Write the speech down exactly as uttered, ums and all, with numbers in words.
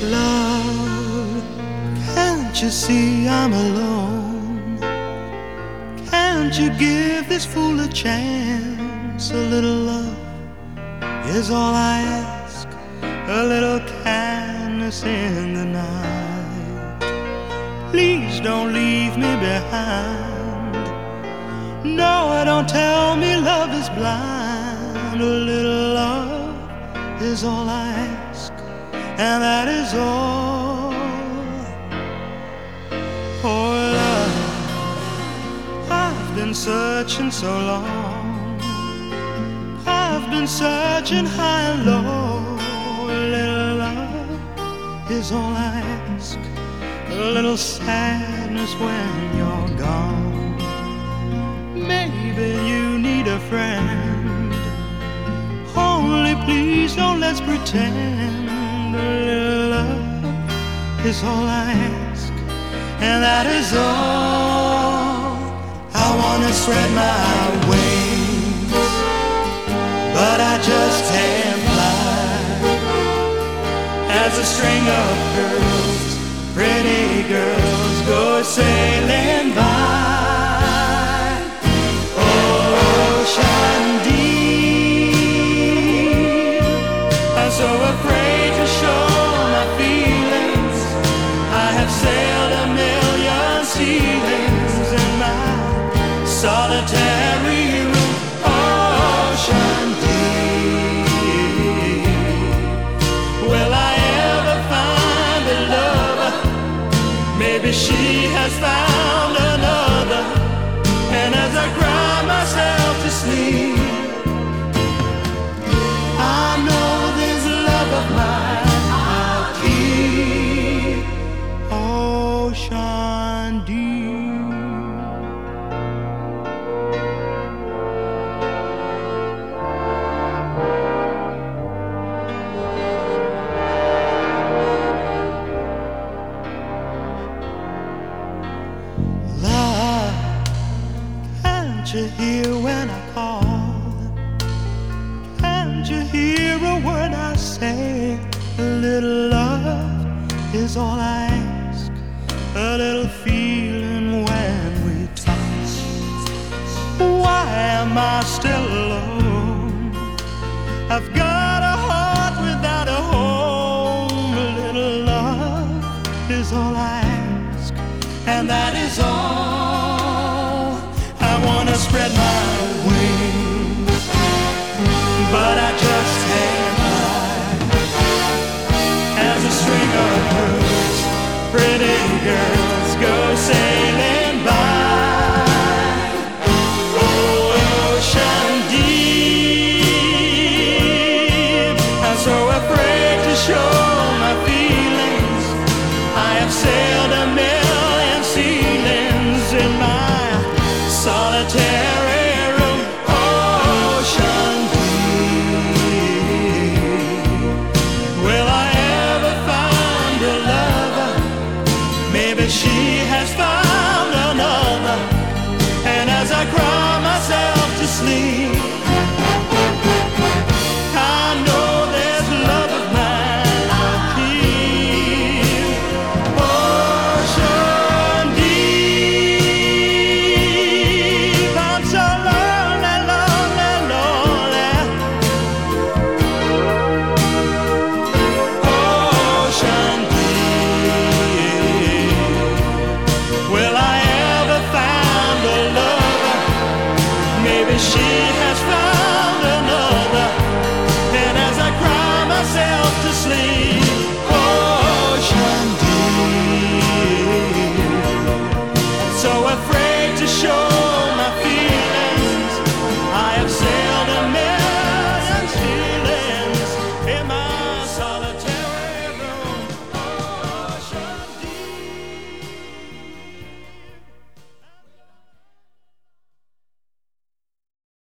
Love, can't you see I'm alone? Can't you give this fool a chance? A little love is all I ask, a little kindness in the night. Please don't leave me behind. No, don't tell me love is blind. A little love is all I ask, and that is all. Oh love, I've been searching so long. I've been searching high and low. A little love is all I ask, a little sadness when you're gone. Maybe you need a friend, only please don't let's pretend. A little love is all I ask, and that is all. I wanna spread my wings, but I just can't fly. As a string of girls, pretty girls, go sailing by. Ocean deep, I'm so afraid to show my feelings. I have sailed a million ceilings in my solitary room. Ocean deep, will I ever find a lover? Maybe she has found another. And as I cry myself to sleep, I know this love of mine I'll keep. Ocean deep. Love, can't you hear when I call? Can't you hear a word I say? A little love is all I ask, a little feeling when we touch. Why am I still alone? I've got a heart without a home. A little love is all I ask, and that is all. I wanna spread my